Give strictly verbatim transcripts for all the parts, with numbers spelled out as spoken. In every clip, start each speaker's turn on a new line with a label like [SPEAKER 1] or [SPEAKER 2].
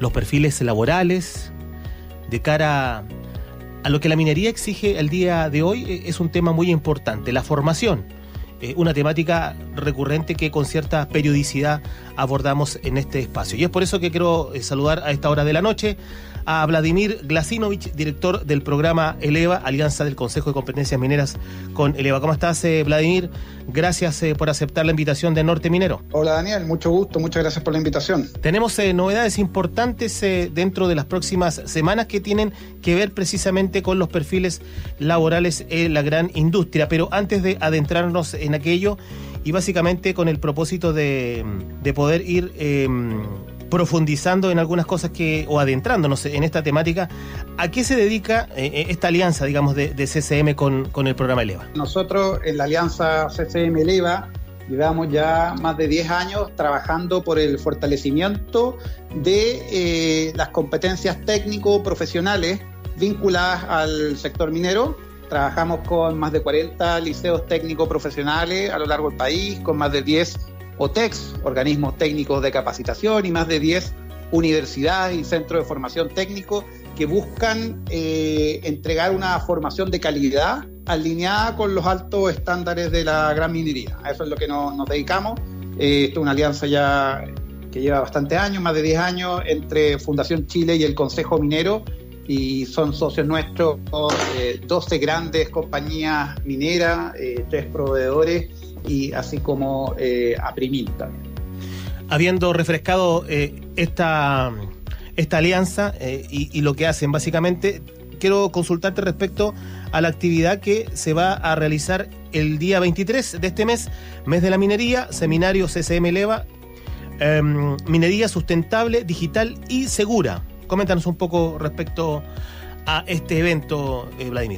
[SPEAKER 1] los perfiles laborales, de cara a lo que la minería exige el día de hoy. Es un tema muy importante, la formación, eh, una temática recurrente que con cierta periodicidad abordamos en este espacio. Y es por eso que quiero eh, saludar a esta hora de la noche a Vladimir Glasinovich, director del programa ELEVA, Alianza del Consejo de Competencias Mineras con ELEVA. ¿Cómo estás, eh, Vladimir? Gracias eh, por aceptar la invitación de Norte Minero.
[SPEAKER 2] Hola, Daniel, mucho gusto, muchas gracias por la invitación.
[SPEAKER 1] Tenemos eh, novedades importantes eh, dentro de las próximas semanas que tienen que ver precisamente con los perfiles laborales en la gran industria, pero antes de adentrarnos en aquello y básicamente con el propósito de, de poder ir eh, profundizando en algunas cosas que o adentrándonos en esta temática, ¿a qué se dedica eh, esta alianza, digamos, de, de C C M con, con el programa ELEVA?
[SPEAKER 2] Nosotros en la alianza C C M ELEVA llevamos ya más de diez años trabajando por el fortalecimiento de eh, las competencias técnico-profesionales vinculadas al sector minero. Trabajamos con más de cuarenta liceos técnico-profesionales a lo largo del país, con más de diez O T E Cs, organismos técnicos de capacitación, y más de diez universidades y centros de formación técnico que buscan eh, entregar una formación de calidad alineada con los altos estándares de la gran minería. A eso es lo que nos, nos dedicamos. Eh, esto es una alianza ya que lleva bastantes años, más de diez años, entre Fundación Chile y el Consejo Minero, y son socios nuestros eh, doce grandes compañías mineras, eh, tres proveedores, y así como eh, Aprimil también.
[SPEAKER 1] Habiendo refrescado eh, esta, esta alianza eh, y, y lo que hacen básicamente, quiero consultarte respecto a la actividad que se va a realizar el día veintitrés de este mes, mes de la minería, seminario C C M ELEVA, eh, minería sustentable, digital y segura. Coméntanos un poco respecto a este evento, eh, Vladimir.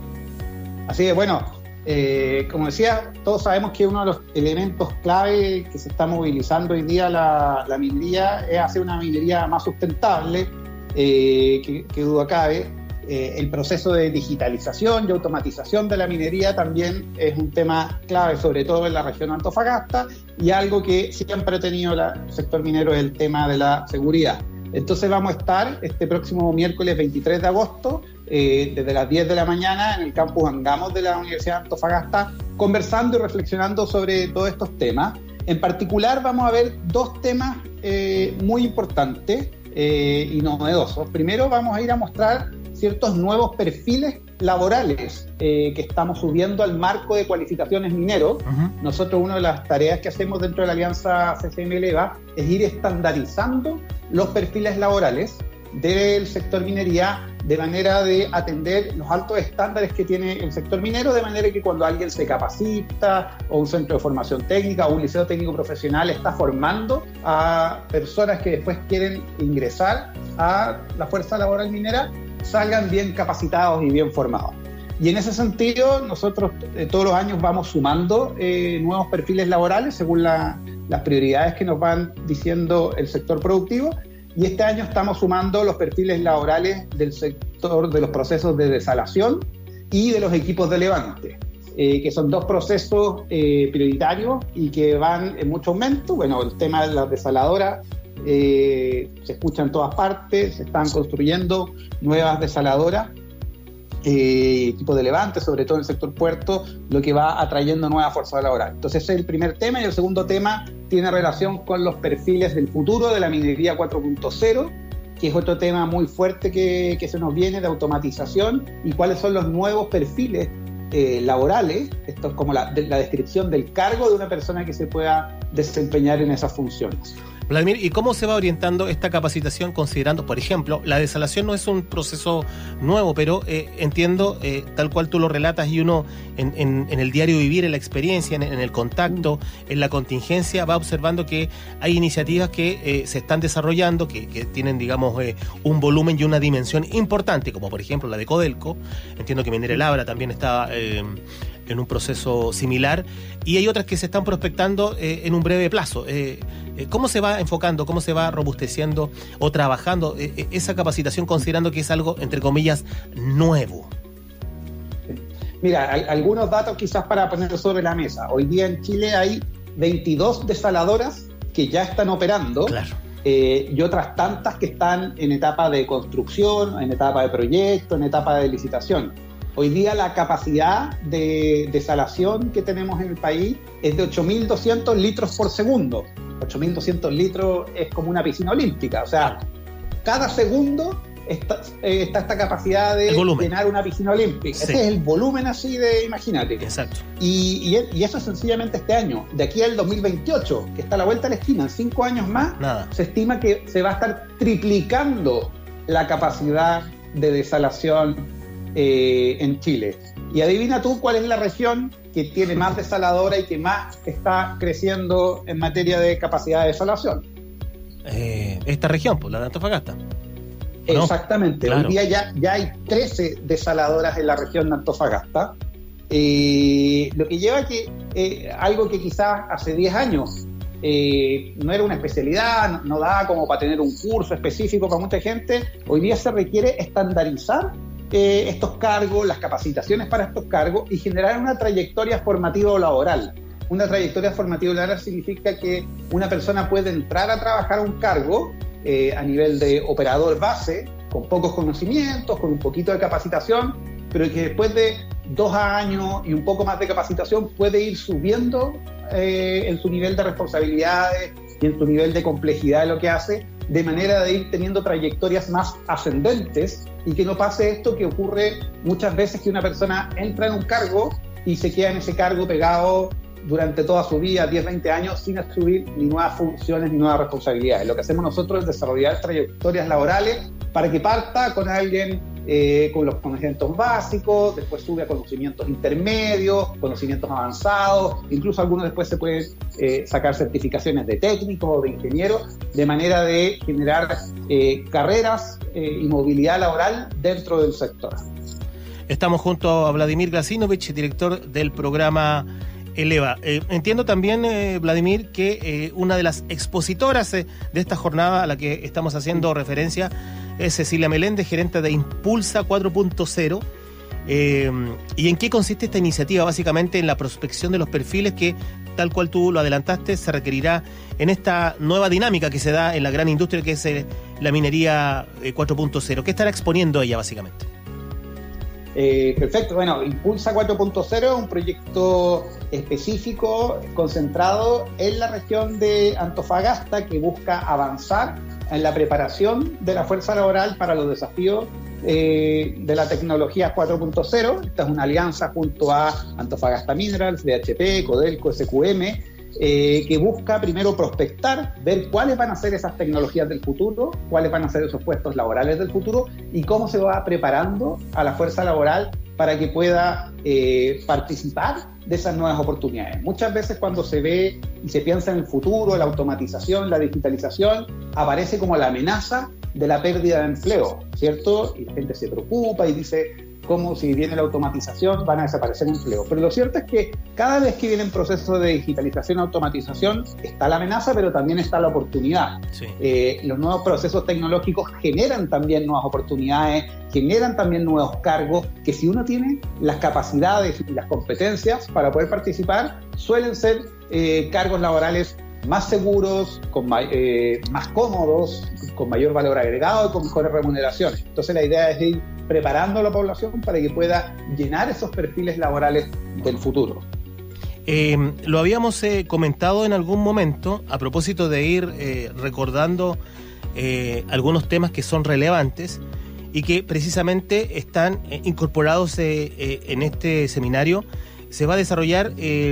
[SPEAKER 2] Así es, bueno, eh, como decía, todos sabemos que uno de los elementos clave que se está movilizando hoy día la, la minería es hacer una minería más sustentable, eh, que, que duda cabe. Eh, el proceso de digitalización y automatización de la minería también es un tema clave, sobre todo en la región de Antofagasta, y algo que siempre ha tenido la, el sector minero es el tema de la seguridad. Entonces vamos a estar este próximo miércoles veintitrés de agosto, eh, desde las diez de la mañana, en el campus Angamos de la Universidad de Antofagasta, conversando y reflexionando sobre todos estos temas. En particular vamos a ver dos temas eh, muy importantes eh, y novedosos. Primero vamos a ir a mostrar ciertos nuevos perfiles laborales eh, que estamos subiendo al marco de cualificaciones mineros. Uh-huh. Nosotros, una de las tareas que hacemos dentro de la alianza C C M ELEVA es ir estandarizando los perfiles laborales del sector minería de manera de atender los altos estándares que tiene el sector minero, de manera que cuando alguien se capacita, o un centro de formación técnica, o un liceo técnico profesional está formando a personas que después quieren ingresar a la fuerza laboral minera, salgan bien capacitados y bien formados. Y en ese sentido, nosotros eh, todos los años vamos sumando eh, nuevos perfiles laborales según la, las prioridades que nos van diciendo el sector productivo, y este año estamos sumando los perfiles laborales del sector de los procesos de desalación y de los equipos de levante, eh, que son dos procesos eh, prioritarios y que van en mucho aumento. Bueno, el tema de las desaladoras Eh, se escucha en todas partes, se están construyendo nuevas desaladoras, eh, equipos de levante, sobre todo en el sector puerto, lo que va atrayendo nueva fuerza laboral. Entonces ese es el primer tema, y el segundo tema tiene relación con los perfiles del futuro de la minería cuatro punto cero, que es otro tema muy fuerte que, que se nos viene, de automatización, y cuáles son los nuevos perfiles eh, laborales. Esto es como la, de, la descripción del cargo de una persona que se pueda desempeñar en esas funciones.
[SPEAKER 1] Vladimir, ¿y cómo se va orientando esta capacitación considerando, por ejemplo, la desalación no es un proceso nuevo, pero eh, entiendo, eh, tal cual tú lo relatas, y uno en, en, en el diario vivir, en la experiencia, en, en el contacto, en la contingencia, va observando que hay iniciativas que eh, se están desarrollando, que, que tienen, digamos, eh, un volumen y una dimensión importante, como por ejemplo la de Codelco. Entiendo que Minera Labra también está eh, en un proceso similar, y hay otras que se están prospectando eh, en un breve plazo. Eh, ¿Cómo se va enfocando, cómo se va robusteciendo o trabajando eh, esa capacitación, considerando que es algo, entre comillas, nuevo?
[SPEAKER 2] Mira, hay algunos datos quizás para ponerlo sobre la mesa. Hoy día en Chile hay veintidós desaladoras que ya están operando.
[SPEAKER 1] Claro.
[SPEAKER 2] eh, y otras tantas que están en etapa de construcción, en etapa de proyecto, en etapa de licitación. Hoy día la capacidad de desalación que tenemos en el país es de ocho mil doscientos litros por segundo. ocho mil doscientos litros es como una piscina olímpica, o sea, cada segundo está, eh, está esta capacidad de llenar una piscina olímpica. Sí. Ese es el volumen así de, imagínate.
[SPEAKER 1] Exacto.
[SPEAKER 2] Y, y, y eso es sencillamente este año. De aquí al dos mil veintiocho, que está a la vuelta de la esquina, en cinco años más, Nada. se estima que se va a estar triplicando la capacidad de desalación eh, en Chile. Y adivina tú cuál es la región que tiene más desaladora y que más está creciendo en materia de capacidad de desalación.
[SPEAKER 1] Eh, esta región, pues la de Antofagasta.
[SPEAKER 2] Exactamente, claro. Hoy día ya, ya hay trece desaladoras en la región de Antofagasta, eh, lo que lleva a que eh, algo que quizás hace diez años eh, no era una especialidad, no, no daba como para tener un curso específico para mucha gente, hoy día se requiere estandarizar eh, estos cargos, las capacitaciones para estos cargos y generar una trayectoria formativa o laboral. Una trayectoria formativa o laboral significa que una persona puede entrar a trabajar a un cargo Eh, a nivel de operador base, con pocos conocimientos, con un poquito de capacitación, pero que después de dos años y un poco más de capacitación puede ir subiendo eh, en su nivel de responsabilidades y en su nivel de complejidad de lo que hace, de manera de ir teniendo trayectorias más ascendentes y que no pase esto que ocurre muchas veces, que una persona entra en un cargo y se queda en ese cargo pegado durante toda su vida, diez, veinte años, sin asumir ni nuevas funciones ni nuevas responsabilidades. Lo que hacemos nosotros es desarrollar trayectorias laborales para que parta con alguien eh, con los conocimientos básicos, después sube a conocimientos intermedios, conocimientos avanzados, incluso algunos después se pueden eh, sacar certificaciones de técnicos o de ingenieros, de manera de generar eh, carreras eh, y movilidad laboral dentro del sector.
[SPEAKER 1] Estamos junto a Vladimir Glasinovich, director del programa Eleva. Eh, entiendo también, eh, Vladimir, que eh, una de las expositoras eh, de esta jornada a la que estamos haciendo referencia es Cecilia Meléndez, gerente de Impulsa cuatro punto cero. Eh, ¿Y en qué consiste esta iniciativa? Básicamente en la prospección de los perfiles que, tal cual tú lo adelantaste, se requerirá en esta nueva dinámica que se da en la gran industria que es eh, la minería eh, cuatro punto cero. ¿Qué estará exponiendo ella, básicamente?
[SPEAKER 2] Eh, perfecto, bueno, Impulsa cuatro punto cero es un proyecto específico, concentrado en la región de Antofagasta, que busca avanzar en la preparación de la fuerza laboral para los desafíos eh, de la tecnología cuatro punto cero. Esta es una alianza junto a Antofagasta Minerals, D H P, Codelco, S Q M, eh, que busca primero prospectar, ver cuáles van a ser esas tecnologías del futuro, cuáles van a ser esos puestos laborales del futuro y cómo se va preparando a la fuerza laboral para que pueda eh, participar de esas nuevas oportunidades. Muchas veces cuando se ve y se piensa en el futuro, la automatización, la digitalización, aparece como la amenaza de la pérdida de empleo, ¿cierto? Y la gente se preocupa y dice, ¿cómo si viene la automatización van a desaparecer empleos? Pero lo cierto es que cada vez que vienen procesos de digitalización, automatización, está la amenaza, pero también está la oportunidad. Sí. Eh, los nuevos procesos tecnológicos generan también nuevas oportunidades, generan también nuevos cargos, que si uno tiene las capacidades y las competencias para poder participar, suelen ser eh, cargos laborales más seguros, con, eh, más cómodos, con mayor valor agregado y con mejores remuneraciones. Entonces la idea es ir preparando a la población para que pueda llenar esos perfiles laborales del futuro.
[SPEAKER 1] Eh, lo habíamos eh, comentado en algún momento a propósito de ir eh, recordando eh, algunos temas que son relevantes y que precisamente están eh, incorporados eh, eh, en este seminario. Se va a desarrollar eh,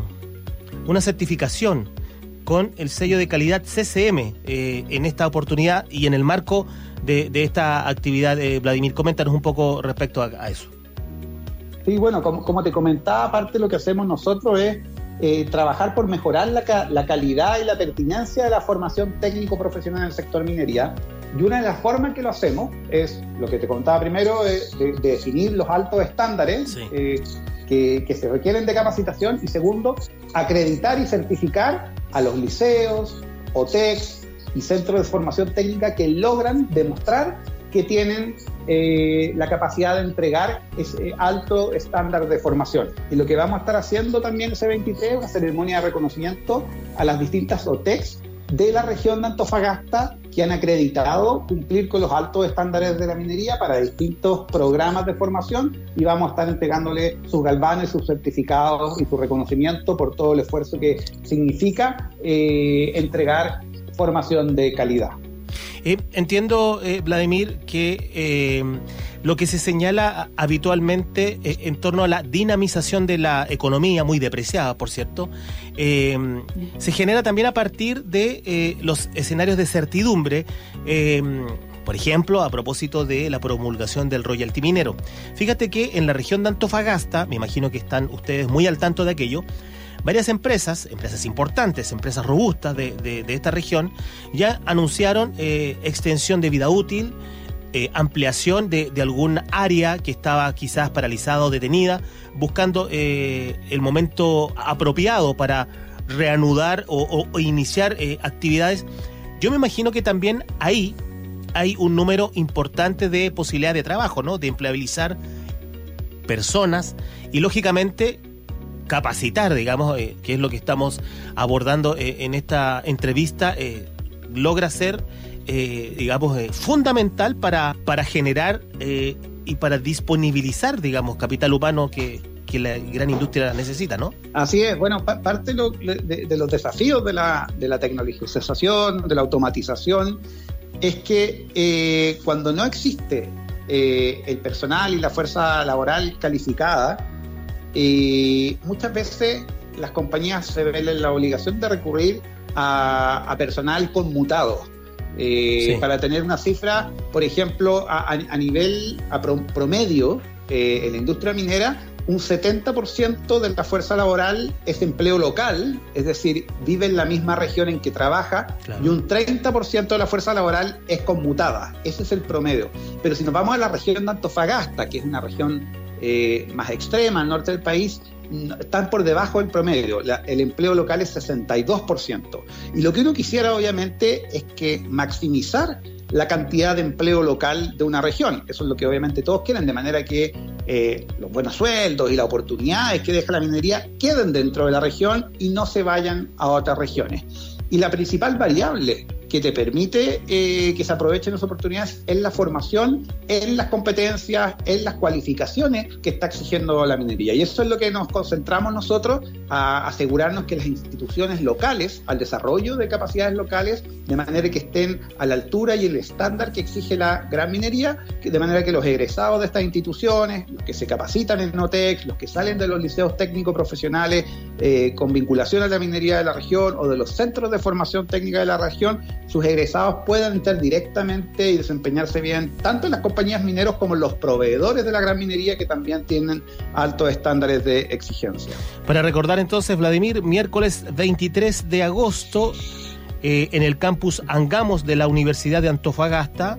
[SPEAKER 1] una certificación con el sello de calidad C C M eh, en esta oportunidad y en el marco de, de esta actividad. eh, Vladimir, coméntanos un poco respecto a, a eso.
[SPEAKER 2] Sí, bueno, como, como te comentaba, parte de lo que hacemos nosotros es eh, trabajar por mejorar la, la calidad y la pertinencia de la formación técnico-profesional en el sector minería. Y una de las formas que lo hacemos es, lo que te contaba primero, es de, de definir los altos estándares sí. eh, que, que se requieren de capacitación, y segundo, acreditar y certificar a los liceos, O T E Cs y centros de formación técnica que logran demostrar que tienen eh, la capacidad de entregar ese alto estándar de formación. Y lo que vamos a estar haciendo también ese veintitrés es una ceremonia de reconocimiento a las distintas O T E Cs de la región de Antofagasta que han acreditado cumplir con los altos estándares de la minería para distintos programas de formación, y vamos a estar entregándole sus galvanes, sus certificados y su reconocimiento por todo el esfuerzo que significa eh, entregar formación de calidad.
[SPEAKER 1] Eh, entiendo, eh, Vladimir, que eh, lo que se señala habitualmente eh, en torno a la dinamización de la economía, muy depreciada, por cierto, eh, se genera también a partir de eh, los escenarios de certidumbre, eh, por ejemplo, a propósito de la promulgación del royalty minero. Fíjate que en la región de Antofagasta, me imagino que están ustedes muy al tanto de aquello, varias empresas, empresas importantes, empresas robustas de, de, de esta región, ya anunciaron eh, extensión de vida útil, eh, ampliación de, de algún área que estaba quizás paralizada o detenida, buscando eh, el momento apropiado para reanudar o, o, o iniciar eh, actividades. Yo me imagino que también ahí hay un número importante de posibilidades de trabajo, ¿no? De empleabilizar personas y, lógicamente, capacitar, digamos, eh, que es lo que estamos abordando eh, en esta entrevista, eh, logra ser, eh, digamos, eh, fundamental para, para generar eh, y para disponibilizar, digamos, capital humano que, que la gran industria necesita, ¿no?
[SPEAKER 2] Así es. Bueno, pa- parte lo, de, de los desafíos de la, de la tecnologización, de la automatización, es que eh, cuando no existe eh, el personal y la fuerza laboral calificada, y muchas veces las compañías se ven en la obligación de recurrir a, a personal conmutado eh, sí. para tener una cifra, por ejemplo, a, a nivel a pro, promedio eh, en la industria minera, un setenta por ciento de la fuerza laboral es empleo local, es decir, vive en la misma región en que trabaja, claro. y un treinta por ciento de la fuerza laboral es conmutada. Ese es el promedio. Pero si nos vamos a la región de Antofagasta, que es una región Eh, más extrema al norte del país, están por debajo del promedio. La, el empleo local es sesenta y dos por ciento. Y lo que uno quisiera, obviamente, es que maximizar la cantidad de empleo local de una región. Eso es lo que obviamente todos quieren, de manera que eh, los buenos sueldos y las oportunidades que deja la minería queden dentro de la región y no se vayan a otras regiones. Y la principal variable que te permite eh, que se aprovechen las oportunidades es la formación, en las competencias, en las cualificaciones que está exigiendo la minería. Y eso es lo que nos concentramos nosotros, a asegurarnos que las instituciones locales, al desarrollo de capacidades locales, de manera que estén a la altura y el estándar que exige la gran minería, de manera que los egresados de estas instituciones, los que se capacitan en NOTEC, los que salen de los liceos técnicos profesionales eh, con vinculación a la minería de la región o de los centros de formación técnica de la región, sus egresados puedan entrar directamente y desempeñarse bien, tanto en las compañías mineras como en los proveedores de la gran minería, que también tienen altos estándares de exigencia.
[SPEAKER 1] Para recordar entonces, Vladimir, miércoles veintitrés de agosto, eh, en el campus Angamos de la Universidad de Antofagasta,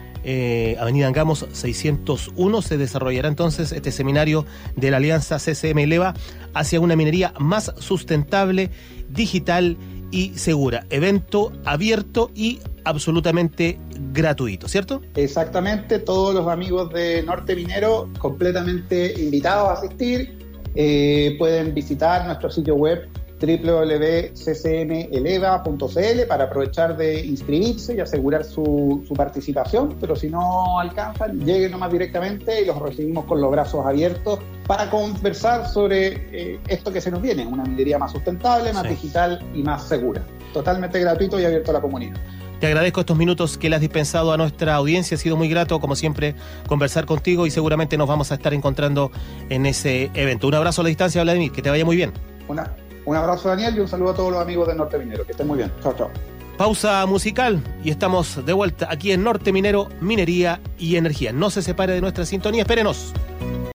[SPEAKER 1] eh, Avenida Angamos seiscientos uno, se desarrollará entonces este seminario de la Alianza C C M Eleva hacia una minería más sustentable, digital y segura. Evento abierto y absolutamente gratuito, ¿cierto?
[SPEAKER 2] Exactamente, todos los amigos de Norte Minero completamente invitados a asistir. Eh, pueden visitar nuestro sitio web doble u doble u doble u punto c c m eleva punto c l para aprovechar de inscribirse y asegurar su, su participación, pero si no alcanzan, lleguen nomás directamente y los recibimos con los brazos abiertos para conversar sobre eh, esto que se nos viene, una minería más sustentable, más sí. digital y más segura. Totalmente gratuito y abierto a la comunidad.
[SPEAKER 1] Te agradezco estos minutos que le has dispensado a nuestra audiencia. Ha sido muy grato, como siempre, conversar contigo y seguramente nos vamos a estar encontrando en ese evento. Un abrazo a la distancia, Vladimir, que te vaya muy bien.
[SPEAKER 2] Una, un abrazo, Daniel, y un saludo a todos los amigos de Norte Minero. Que estén muy bien. Chao, chao.
[SPEAKER 1] Pausa musical y estamos de vuelta aquí en Norte Minero, Minería y Energía. No se separe de nuestra sintonía, espérenos.